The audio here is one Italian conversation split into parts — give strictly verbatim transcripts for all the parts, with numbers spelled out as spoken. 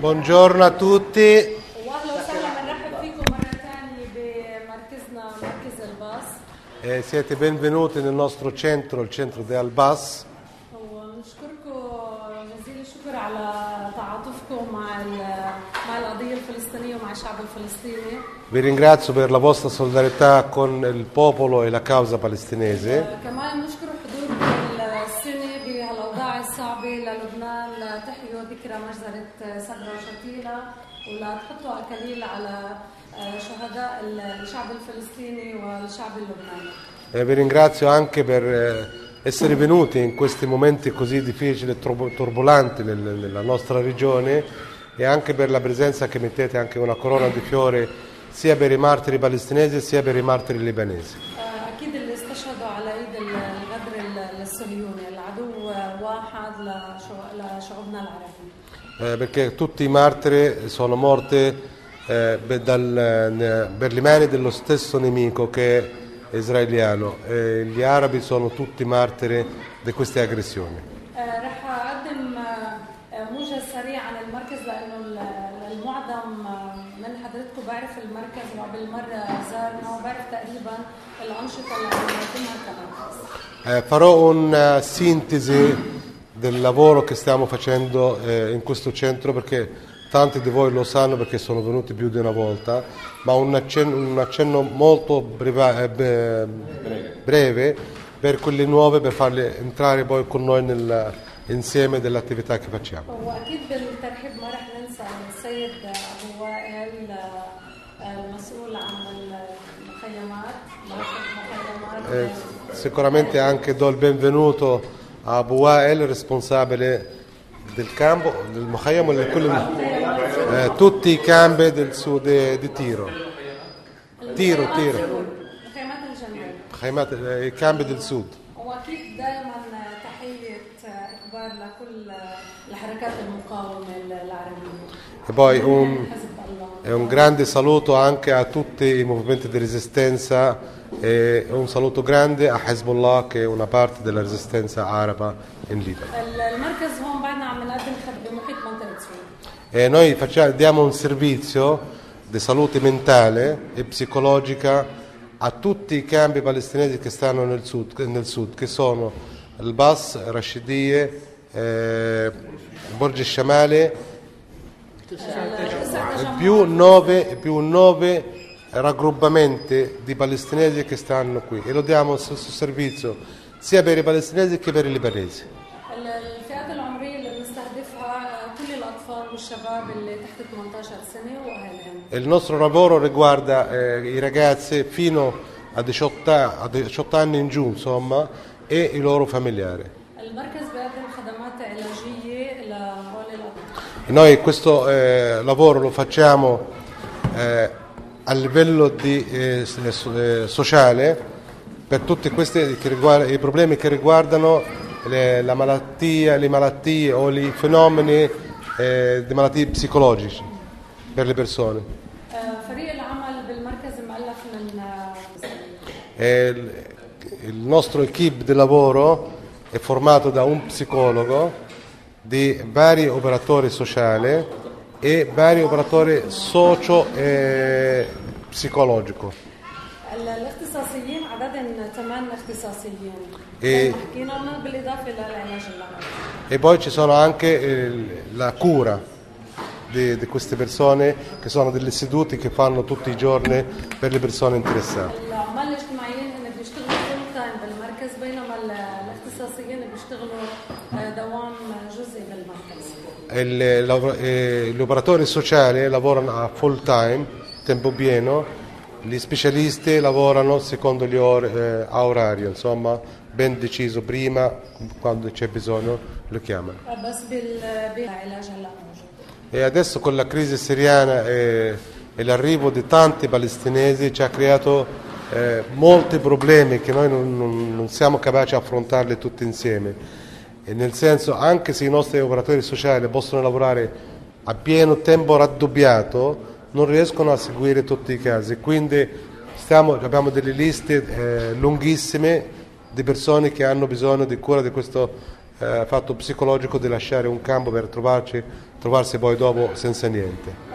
Buongiorno a tutti. Eh, siete benvenuti nel nostro centro, il centro di Al-Bas. Vi ringrazio per la vostra solidarietà con il popolo e la causa palestinese. E vi ringrazio anche per essere venuti in questi momenti così difficili e turbolanti nella nostra regione, e anche per la presenza che mettete anche una corona di fiori sia per i martiri palestinesi sia per i martiri libanesi. Eh, perché tutti i martiri sono morti eh, dal, per le mani dello stesso nemico che è israeliano, e gli arabi sono tutti martiri di queste aggressioni. Eh, farò una sintesi del lavoro che stiamo facendo eh, in questo centro, perché tanti di voi lo sanno perché sono venuti più di una volta, ma un accenno, un accenno molto breve, eh, breve per quelli nuovi, per farli entrare poi con noi nel, insieme dell'attività che facciamo. Eh, sicuramente anche do il benvenuto a Abu Wael, responsabile del campo, del Mukhayyam, eh, tutti i campi del sud di, di Tiro. Tiro, Tiro. I campi del sud. E poi un, e un grande saluto anche a tutti i movimenti di resistenza, e un saluto grande a Hezbollah, che è una parte della resistenza araba in Libano. E noi facciamo, diamo un servizio di salute mentale e psicologica a tutti i campi palestinesi che stanno nel sud, nel sud che sono Al-Bas, Rashidiyeh, eh, Borg Shamale, più nove, più nove raggruppamenti di palestinesi che stanno qui, e lo diamo il stesso servizio sia per i palestinesi che per i libanesi. E il nostro lavoro riguarda eh, i ragazzi fino a diciotto, a diciotto anni in giù, insomma, e i loro familiari. E noi questo eh, lavoro lo facciamo eh, a livello di, eh, sociale, per tutti questi che riguarda, i problemi che riguardano le, la malattia, le malattie o i fenomeni eh, di malattie psicologiche per le persone. E il, il nostro equipe di lavoro è formato da un psicologo, di vari operatori sociali e vari operatori socio e psicologico. E, e poi ci sono anche eh, la cura di, di queste persone, che sono degli istituti che fanno tutti i giorni per le persone interessate. E gli operatori sociali lavorano a full time, tempo pieno, gli specialisti lavorano secondo gli or- eh, a orario, insomma, ben deciso prima, quando c'è bisogno lo chiamano. E adesso con la crisi siriana e, e l'arrivo di tanti palestinesi ci ha creato eh, molti problemi che noi non, non, non siamo capaci di affrontarli tutti insieme. E nel senso, anche se i nostri operatori sociali possono lavorare a pieno tempo raddoppiato, non riescono a seguire tutti i casi, quindi stiamo, abbiamo delle liste eh, lunghissime di persone che hanno bisogno di cura di questo eh, fatto psicologico di lasciare un campo per trovarci, trovarsi poi dopo senza niente.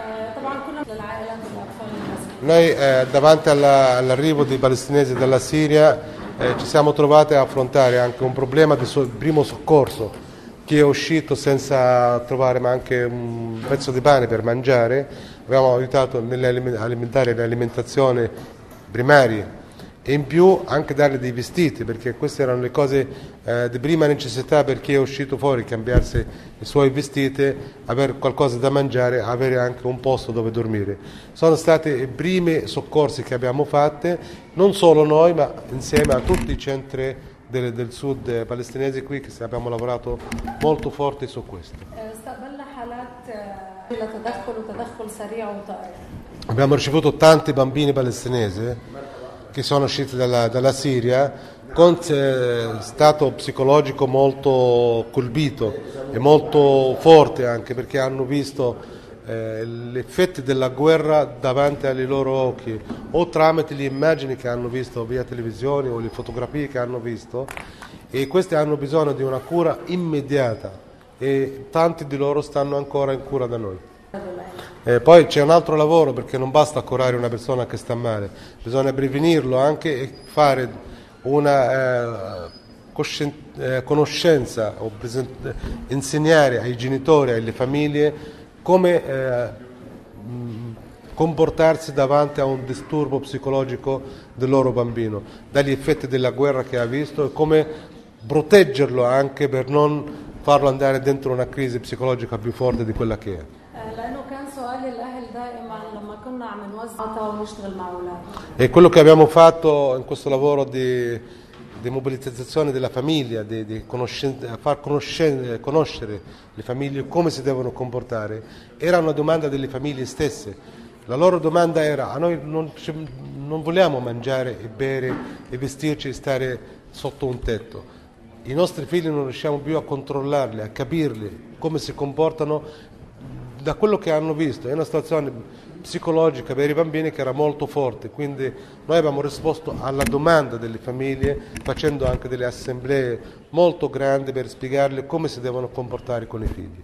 Noi eh, davanti alla, all'arrivo dei palestinesi dalla Siria eh, ci siamo trovati a affrontare anche un problema di so- primo soccorso. Chi è uscito senza trovare ma anche un pezzo di pane per mangiare, abbiamo aiutato nell'alimentare l'alimentazione primaria e in più anche dargli dei vestiti, perché queste erano le cose eh, di prima necessità per chi è uscito fuori, cambiarsi i suoi vestiti, avere qualcosa da mangiare, avere anche un posto dove dormire. Sono stati i primi soccorsi che abbiamo fatto, non solo noi ma insieme a tutti i centri del, del sud palestinesi qui, che abbiamo lavorato molto forte su questo. Abbiamo ricevuto tanti bambini palestinesi che sono usciti dalla, dalla Siria con eh, stato psicologico molto colpito e molto forte, anche perché hanno visto eh, gli effetti della guerra davanti ai loro occhi o tramite le immagini che hanno visto via televisione o le fotografie che hanno visto, e questi hanno bisogno di una cura immediata e tanti di loro stanno ancora in cura da noi. Eh, poi c'è un altro lavoro, perché non basta curare una persona che sta male, bisogna prevenirlo anche e fare una eh, coscien- eh, conoscenza o present- insegnare ai genitori e alle famiglie come eh, mh, comportarsi davanti a un disturbo psicologico del loro bambino, dagli effetti della guerra che ha visto, e come proteggerlo anche per non farlo andare dentro una crisi psicologica più forte di quella che è. E quello che abbiamo fatto in questo lavoro di, di mobilitazione della famiglia, di, di far conoscere le famiglie come si devono comportare, era una domanda delle famiglie stesse. La loro domanda era: a noi non, non vogliamo mangiare e bere e vestirci e stare sotto un tetto. I nostri figli non riusciamo più a controllarli, a capirli, come si comportano da quello che hanno visto. È una situazione psicologica per i bambini che era molto forte, quindi noi abbiamo risposto alla domanda delle famiglie facendo anche delle assemblee molto grandi per spiegarle come si devono comportare con i figli.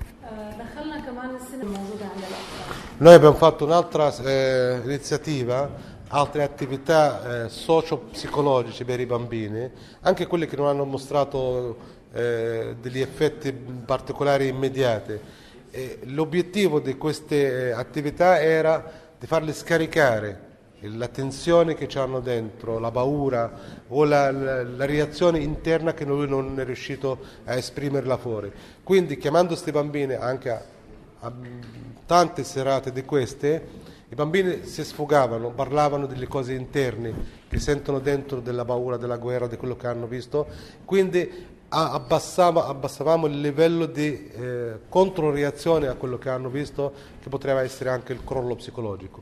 Noi abbiamo fatto un'altra eh, iniziativa, altre attività eh, socio-psicologiche per i bambini, anche quelle che non hanno mostrato eh, degli effetti particolari immediati. E l'obiettivo di queste attività era di farli scaricare la tensione che hanno dentro, la paura o la, la, la reazione interna che lui non è riuscito a esprimerla fuori. Quindi, chiamando questi bambini anche a, a tante serate di queste, i bambini si sfogavano, parlavano delle cose interne che sentono dentro, della paura, della guerra, di quello che hanno visto. Quindi Abbassava, abbassavamo il livello di eh, controreazione a quello che hanno visto, che potrebbe essere anche il crollo psicologico.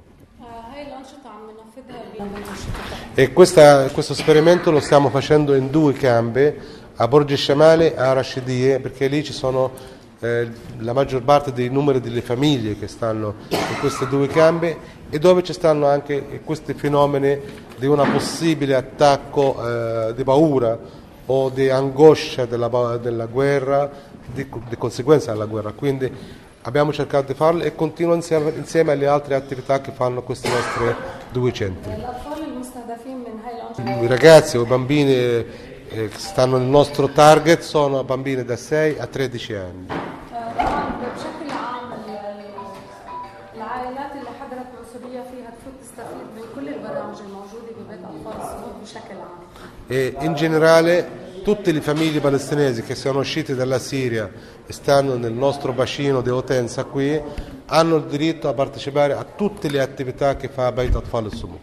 E questa, questo esperimento lo stiamo facendo in due campi, a Borgi Shamali e a Rashidiyeh, perché lì ci sono eh, la maggior parte dei numeri delle famiglie che stanno in questi due campi, e dove ci stanno anche questi fenomeni di un possibile attacco eh, di paura o di angoscia della, della guerra, di, di conseguenza della guerra. Quindi abbiamo cercato di farlo e continuo insieme, insieme alle altre attività che fanno questi nostri due centri. I ragazzi o i bambini eh, che stanno nel nostro target sono bambini da sei a tredici anni. E in generale tutte le famiglie palestinesi che sono uscite dalla Siria e stanno nel nostro bacino di utenza qui hanno il diritto a partecipare a tutte le attività che fa Beit Atfal Sumud.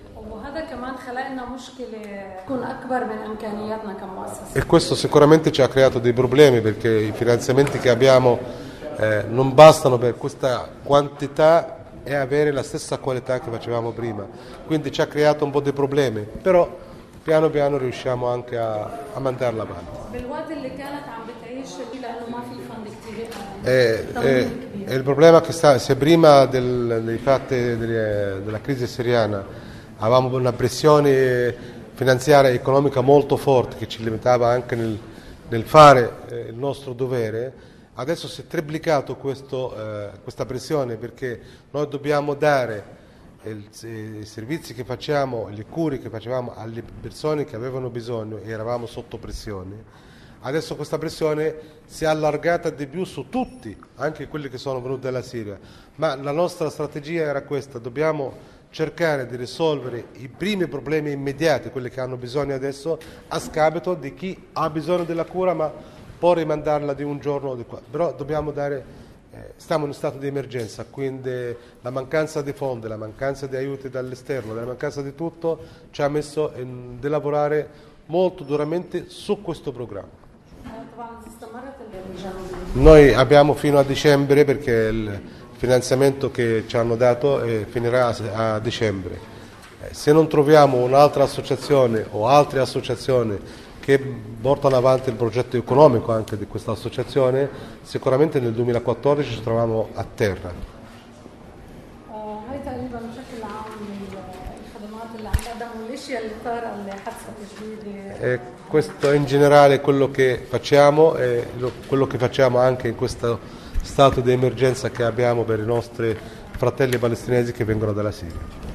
E questo sicuramente ci ha creato dei problemi, perché i finanziamenti che abbiamo eh, non bastano per questa quantità e avere la stessa qualità che facevamo prima, quindi ci ha creato un po' di problemi, però piano piano riusciamo anche a, a mandarla avanti. E, e, e il problema è che sta, se prima del, dei fatti delle, della crisi siriana avevamo una pressione finanziaria e economica molto forte che ci limitava anche nel nel fare eh, il nostro dovere. Adesso si è triplicato questo, eh, questa pressione, perché noi dobbiamo dare il, i servizi che facciamo, le cure che facevamo alle persone che avevano bisogno e eravamo sotto pressione. Adesso questa pressione si è allargata di più su tutti, anche quelli che sono venuti dalla Siria, ma la nostra strategia era questa: dobbiamo cercare di risolvere i primi problemi immediati, quelli che hanno bisogno adesso, a scapito di chi ha bisogno della cura ma può rimandarla di un giorno o di qua. Però dobbiamo dare, eh, stiamo in uno stato di emergenza, quindi la mancanza di fondi, la mancanza di aiuti dall'esterno, la mancanza di tutto ci ha messo in, di lavorare molto duramente su questo programma. Noi abbiamo fino a dicembre, perché il finanziamento che ci hanno dato eh, finirà a, a dicembre. Eh, se non troviamo un'altra associazione o altre associazioni che portano avanti il progetto economico anche di questa associazione, sicuramente nel duemilaquattordici ci troviamo a terra. E questo in generale è quello che facciamo, e quello che facciamo anche in questo stato di emergenza che abbiamo per i nostri fratelli palestinesi che vengono dalla Siria.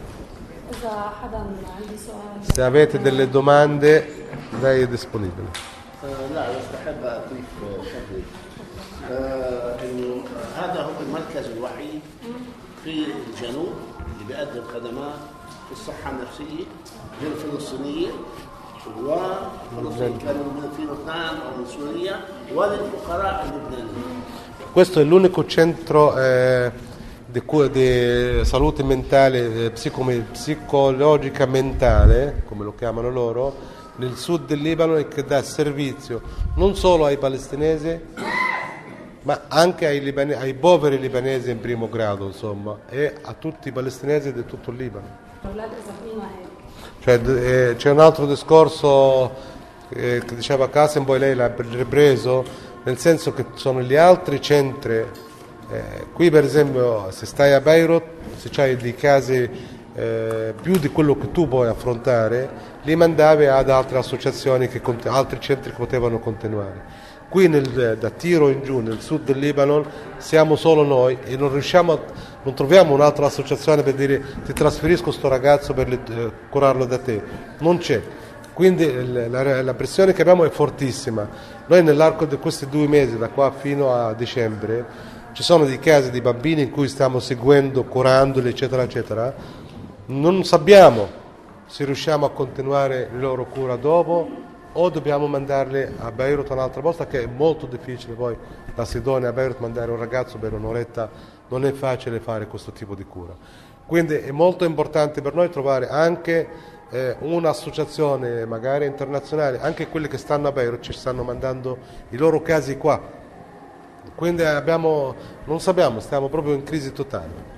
Se avete delle domande, lei è disponibile. لا بس بحب اضيف شغله انه هذا هو المركز الوحيد في الجنوب اللي بيقدم خدمات في الصحه النفسيه للفلسطينيه وفلسطين كانوا في لبنان او من سوريا وللفقراء اللبنانيين. Questo è l'unico centro eh, di, di salute mentale, eh, psico- psicologica mentale, come lo chiamano loro, nel sud del Libano, e che dà servizio non solo ai palestinesi ma anche ai, libane- ai poveri libanesi in primo grado, insomma, e a tutti i palestinesi di tutto il Libano. Cioè, eh, c'è un altro discorso eh, che diceva Qasim, poi lei l'ha ripreso, nel senso che sono gli altri centri, eh, qui per esempio se stai a Beirut, se c'hai dei casi eh, più di quello che tu puoi affrontare, li mandavi ad altre associazioni, che, altri centri che potevano continuare. Qui nel, da Tiro in giù, nel sud del Libano, siamo solo noi e non riusciamo a, non troviamo un'altra associazione per dire ti trasferisco sto ragazzo per le, eh, curarlo da te, non c'è. Quindi la, la pressione che abbiamo è fortissima. Noi nell'arco di questi due mesi, da qua fino a dicembre, ci sono dei casi di bambini in cui stiamo seguendo, curandoli, eccetera, eccetera. Non sappiamo se riusciamo a continuare la loro cura dopo o dobbiamo mandarli a Beirut un'altra volta, che è molto difficile. Poi da Sidonia a Beirut mandare un ragazzo per un'oretta non è facile fare questo tipo di cura. Quindi è molto importante per noi trovare anche eh, un'associazione magari internazionale, anche quelli che stanno a Beirut ci stanno mandando i loro casi qua. Quindi abbiamo, non sappiamo, stiamo proprio in crisi totale.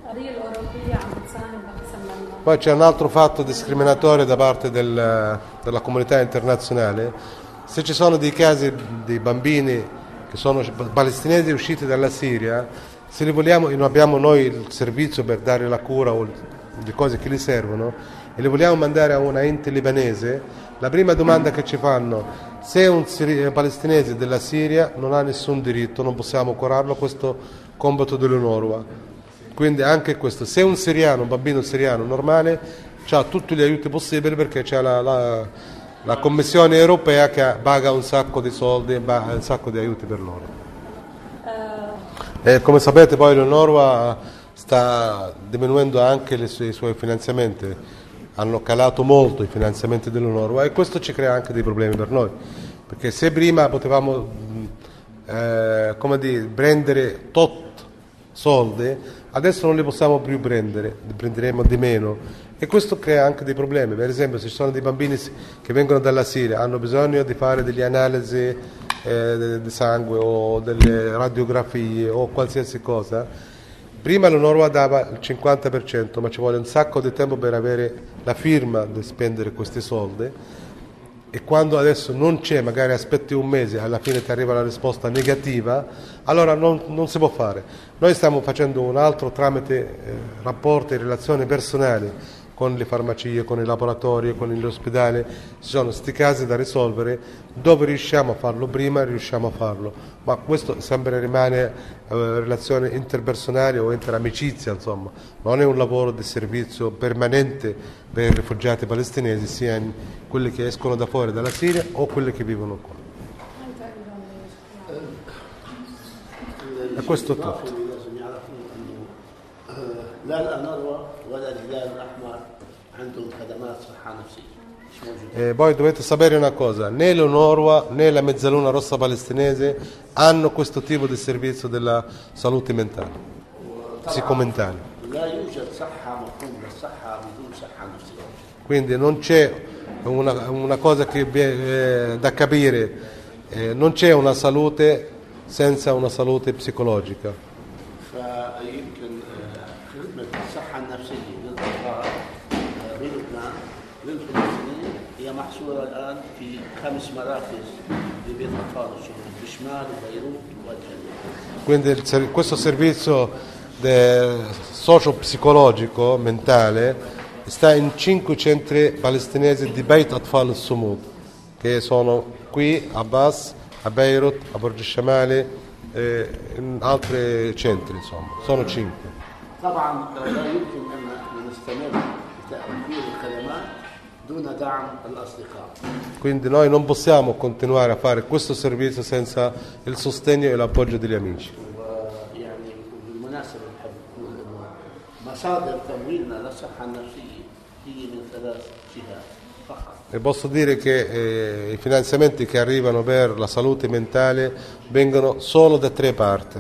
Poi c'è un altro fatto discriminatorio da parte del, della comunità internazionale. Se ci sono dei casi di bambini che sono palestinesi usciti dalla Siria, se li vogliamo, non abbiamo noi il servizio per dare la cura o le cose che gli servono e li vogliamo mandare a una ente libanese, la prima domanda che ci fanno: se un siri- palestinese della Siria non ha nessun diritto, non possiamo curarlo, questo compito dell'UNRWA. Quindi anche questo, se un siriano, un bambino siriano normale, ha tutti gli aiuti possibili, perché c'è la, la, la Commissione europea che paga un sacco di soldi, un sacco di aiuti per loro. E come sapete poi l'UNRWA sta diminuendo anche le sue, i suoi finanziamenti, hanno calato molto i finanziamenti dell'UNRWA e questo ci crea anche dei problemi per noi, perché se prima potevamo eh, come dire, prendere tot soldi, adesso non li possiamo più prendere, li prenderemo di meno e questo crea anche dei problemi. Per esempio, se ci sono dei bambini che vengono dalla Siria, hanno bisogno di fare delle analisi eh, di sangue o delle radiografie o qualsiasi cosa, prima l'UNRWA dava il cinquanta per cento, ma ci vuole un sacco di tempo per avere la firma di spendere questi soldi, e quando adesso non c'è, magari aspetti un mese, alla fine ti arriva la risposta negativa, allora non, non si può fare. Noi stiamo facendo un altro tramite eh, rapporti e relazioni personali con le farmacie, con i laboratori, con gli ospedali. Ci sono questi casi da risolvere, dove riusciamo a farlo prima riusciamo a farlo, ma questo sempre rimane eh, relazione interpersonale o interamicizia, insomma, non è un lavoro di servizio permanente per i rifugiati palestinesi, sia in quelli che escono da fuori dalla Siria o quelli che vivono qua. E questo è tutto. لا الأنروا ولا الهلال الأحمر عندهم خدمات صحة نفسية مش موجودة. E voi dovete sapere una cosa, né l'UNRWA né la Mezzaluna Rossa Palestinese hanno questo tipo di servizio della salute mentale, psicomentale. لا يوجد صحة مفهوم للصحة بدون صحة نفسية. Quindi non c'è una, una cosa che eh, da capire, eh, non c'è una salute senza una salute psicologica. فيمكن خدمة الصحة النفسية للأطفال بلبنان للفلسطينيين هي محصورة الآن في خمس مراكز لبيت أطفال الشهود بشمال بيروت والجنوب. Quindi il ser- questo servizio de- socio-psicologico, mentale, sta in cinque centri palestinesi di Beit Atfal al-Sumud, che sono qui a Bas, a Beirut, a Borg Shamali e in altri centri, insomma, sono cinque. طبعا لا يمكن أن نستمر بتأثير الخدمات دون دعم الأصدقاء. Quindi noi non possiamo continuare a fare questo servizio senza il sostegno e l'appoggio degli amici. ويعني بالمناسبة نحب نقول إنه مصادر تمويلنا للصحة النفسية هي من ثلاث جهات فقط. E posso dire che eh, i finanziamenti che arrivano per la salute mentale vengono solo da tre parti: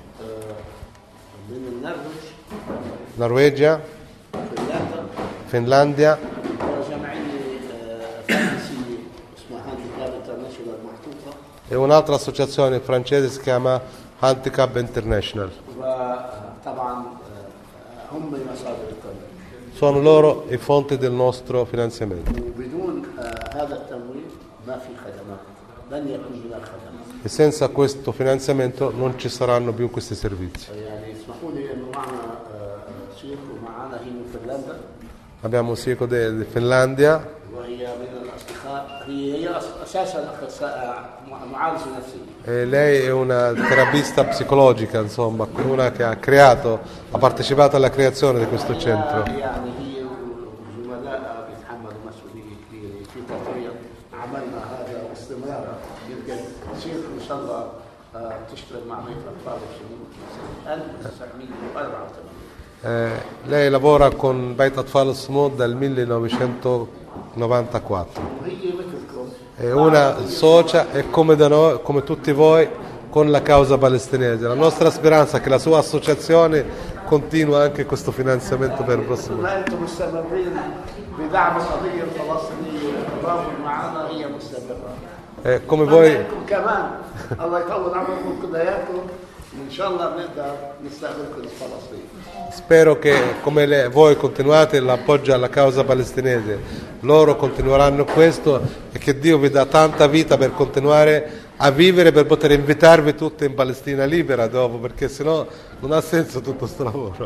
من النرويج، Norvegia, فنلندا، Finlandia وجمعية فرنسية اسمها هانديكاب انترناشونال محطوطة، e un'altra associazione francese si chiama Handicap International. وطبعا هم مصادر التمويل. Sono loro i fonti del nostro finanziamento. وبدون هذا التمويل ما في خدمات، لن يكون هناك خدمات. E senza questo finanziamento non ci saranno più questi servizi. يعني اسمحوا لي انه معنا شيخ ومعنا هي من فنلندا Abbiamo un sindaco di di Finlandia, وهي من الاصدقاء، هي هي اساسا اخصائيه معالجه نفسيه. e lei è una terapista psicologica, insomma, una che ha creato, ha partecipato alla creazione di questo centro. يعني هي وزملائها بيتحملوا مسؤوليه كبيره في تطوير عملنا هذا باستمرار. يمكن شيخ ان شاء الله تشتغل مع بيت الاطفال الشمول سنه ألف وتسعمئة وأربعة وثمانين. Eh, lei lavora con Beit Atfal al-Sumud dal millenovecentonovantaquattro. وهي مثلكم È una socia e come, da noi, come tutti voi con la causa palestinese. La nostra speranza è che la sua associazione continua anche questo finanziamento per il prossimo anno. ما انتم مستمرين بدعم القضيه الفلسطينيه والتضامن معنا هي مستمره. Eh, come voi نتمنى كمان الله يطول عمركم كلياتكم وان شاء الله بنقدر نستقبلكم فلسطين. spero che come le- voi continuate l'appoggio alla causa palestinese, loro continueranno questo e che Dio vi dà tanta vita per continuare a vivere, per poter invitarvi tutti in Palestina libera dopo, perché sennò non ha senso tutto questo lavoro.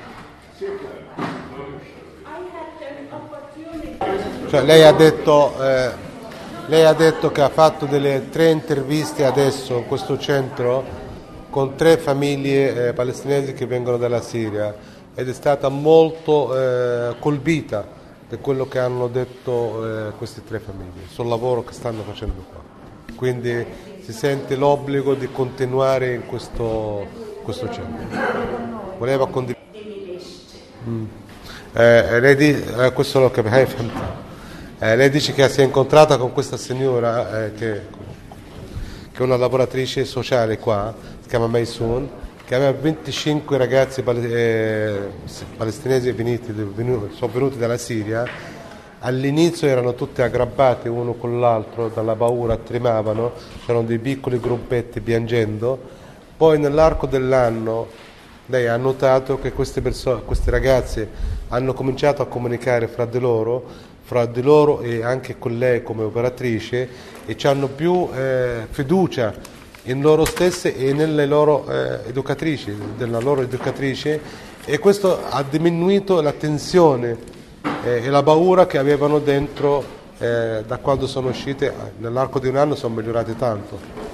Cioè, lei ha detto eh, lei ha detto che ha fatto delle tre interviste adesso in questo centro con tre famiglie eh, palestinesi che vengono dalla Siria ed è stata molto eh, colpita di quello che hanno detto eh, queste tre famiglie sul lavoro che stanno facendo qua. Quindi si sente l'obbligo di continuare in questo, questo centro. Voleva condividere. Mm. Eh, lei di- eh, questo lo capivo. Eh, lei dice che si è incontrata con questa signora eh, che, che è una lavoratrice sociale qua, si chiama Maysoon, che aveva venticinque ragazzi pal- eh, palestinesi venuti, venuti, sono venuti dalla Siria. All'inizio erano tutti aggrappati uno con l'altro, dalla paura tremavano, c'erano dei piccoli gruppetti piangendo. Poi nell'arco dell'anno lei ha notato che queste persone, questi ragazzi hanno cominciato a comunicare fra di loro, fra di loro e anche con lei come operatrice, e hanno più eh, fiducia in loro stesse e nelle loro eh, educatrici, della loro educatrice, e questo ha diminuito la tensione eh, e la paura che avevano dentro eh, da quando sono uscite. Nell'arco di un anno sono migliorati tanto.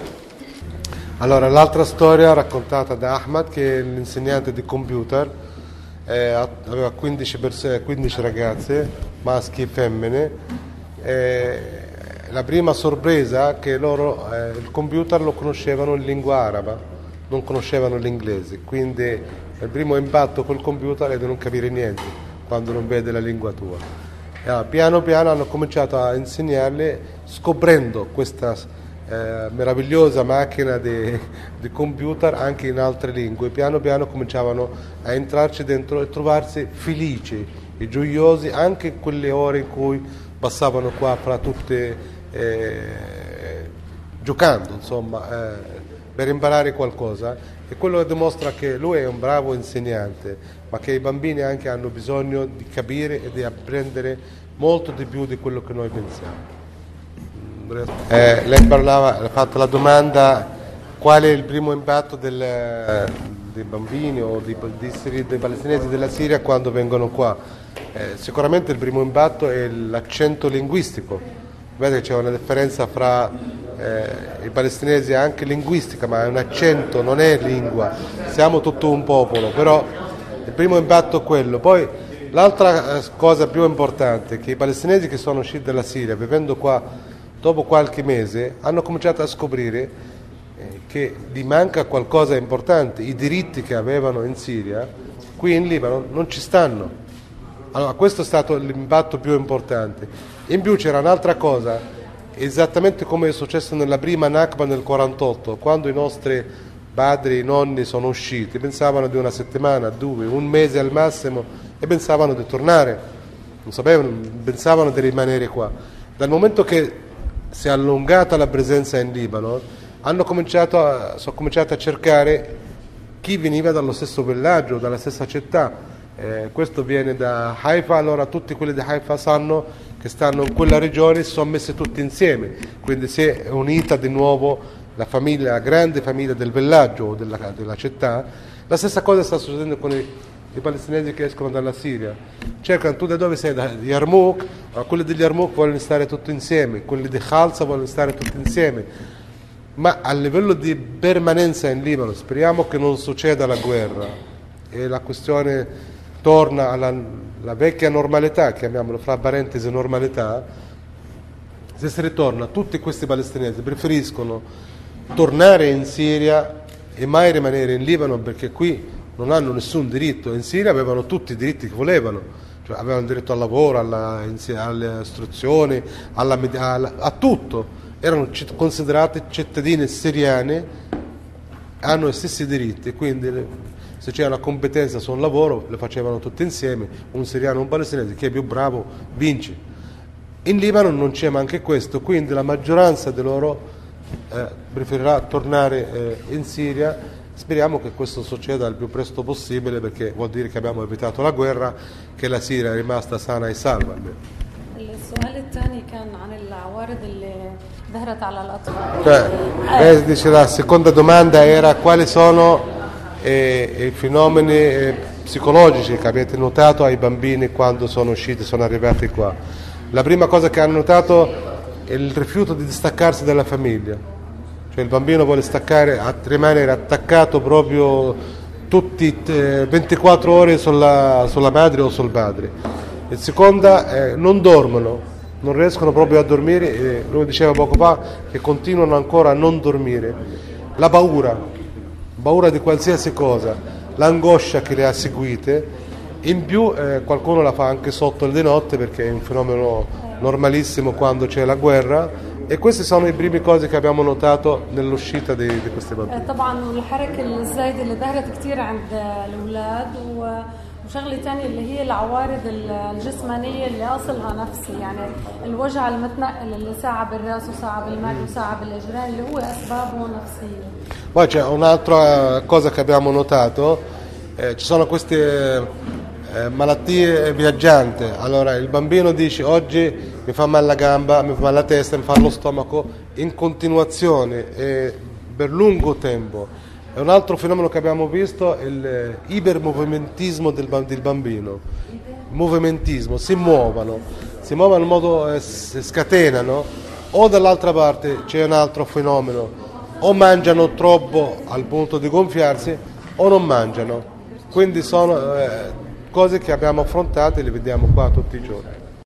Allora, l'altra storia raccontata da Ahmad, che è l'insegnante di computer, eh, aveva quindici, pers- quindici ragazze, maschi e femmine. Eh, la prima sorpresa è che loro eh, il computer lo conoscevano in lingua araba, non conoscevano l'inglese, quindi il primo impatto col computer è di non capire niente quando non vede la lingua tua. E allora, piano piano hanno cominciato a insegnarle, scoprendo questa Eh, meravigliosa macchina di, di computer anche in altre lingue. Piano piano cominciavano a entrarci dentro e trovarsi felici e gioiosi anche in quelle ore in cui passavano qua fra tutte eh, giocando, insomma, eh, per imparare qualcosa. E quello dimostra che lui è un bravo insegnante, ma che i bambini anche hanno bisogno di capire e di apprendere molto di più di quello che noi pensiamo. Eh, lei parlava, ha fatto la domanda qual è il primo impatto del, dei bambini o dei, dei, dei palestinesi della Siria quando vengono qua. Eh, sicuramente il primo impatto è l'accento linguistico. Vedete, c'è una differenza fra eh, i palestinesi anche linguistica, ma è un accento, non è lingua. Siamo tutto un popolo, però il primo impatto è quello. Poi l'altra cosa più importante è che i palestinesi che sono usciti dalla Siria, vivendo qua dopo qualche mese, hanno cominciato a scoprire eh, che gli manca qualcosa importante. I diritti che avevano in Siria, qui in Libano, non ci stanno. Allora, questo è stato l'impatto più importante. In più c'era un'altra cosa, esattamente come è successo nella prima Nakba nel quarantotto, quando i nostri padri, i nonni sono usciti, pensavano di una settimana, due, un mese al massimo, e pensavano di tornare, non sapevano, pensavano di rimanere qua. Dal momento che si è allungata la presenza in Libano, hanno cominciato a, sono cominciati a cercare chi veniva dallo stesso villaggio, dalla stessa città. Eh, questo viene da Haifa, allora tutti quelli di Haifa sanno che stanno in quella regione, si sono messi tutti insieme, quindi si è unita di nuovo la famiglia, la grande famiglia del villaggio o della, della città. La stessa cosa sta succedendo con i i palestinesi che escono dalla Siria, cercano tu da dove sei, da Yarmouk, ma quelli di Yarmouk vogliono stare tutti insieme, quelli di Khalsa vogliono stare tutti insieme, ma a livello di permanenza in Libano speriamo che non succeda la guerra e la questione torna alla la vecchia normalità, chiamiamolo fra parentesi normalità. Se si ritorna, tutti questi palestinesi preferiscono tornare in Siria e mai rimanere in Libano, perché qui non hanno nessun diritto. In Siria avevano tutti i diritti che volevano, cioè avevano diritto al lavoro, alla, alle istruzioni, alla, alla, a tutto, erano considerati cittadini siriani, hanno gli stessi diritti, quindi se c'è una competenza sul lavoro le facevano tutti insieme, un siriano e un palestinese, chi è più bravo vince. In Libano non c'è neanche questo, quindi la maggioranza di loro eh, preferirà tornare eh, in Siria. Speriamo che questo succeda il più presto possibile, perché vuol dire che abbiamo evitato la guerra, che la Siria è rimasta sana e salva. السؤال الثاني كان عن العوارض اللي ظهرت على الأطفال. Cioè, lei dice, la seconda domanda era quali sono eh, i fenomeni eh, psicologici che avete notato ai bambini quando sono usciti, sono arrivati qua. La prima cosa che hanno notato è il rifiuto di distaccarsi dalla famiglia. Cioè il bambino vuole staccare, rimanere attaccato proprio tutti eh, ventiquattro ore sulla, sulla madre o sul padre. Il seconda, eh, non dormono, non riescono proprio a dormire, e lui diceva poco fa che continuano ancora a non dormire. La paura, paura di qualsiasi cosa, l'angoscia che le ha seguite, in più eh, qualcuno la fa anche sotto di notte, perché è un fenomeno normalissimo quando c'è la guerra. E queste sono le prime cose che abbiamo notato nell'uscita di, di questi bambini. طبعا الحركه الزايده اللي ظهرت كثير عند الاولاد وشغله ثانيه اللي هي العوارض الجسمانيه اللي اصلها نفسي، يعني الوجع المتنقل اللي ساعه بالراس وساعه بالمعده وساعه بالاجرين اللي هو اسبابه نفسيه. Poi c'è un'altra cosa che abbiamo notato, eh, ci sono queste eh, malattie viaggianti. Allora il bambino dice oggi mi fa male la gamba, mi fa male la testa, mi fa lo stomaco in continuazione e per lungo tempo. E un altro fenomeno che abbiamo visto è il ipermovimentismo del, del bambino. movimentismo, si muovono, si muovono in modo, eh, si scatenano, o dall'altra parte c'è un altro fenomeno, o mangiano troppo al punto di gonfiarsi o non mangiano. Quindi sono eh, cose che abbiamo affrontato e le vediamo qua tutti i giorni.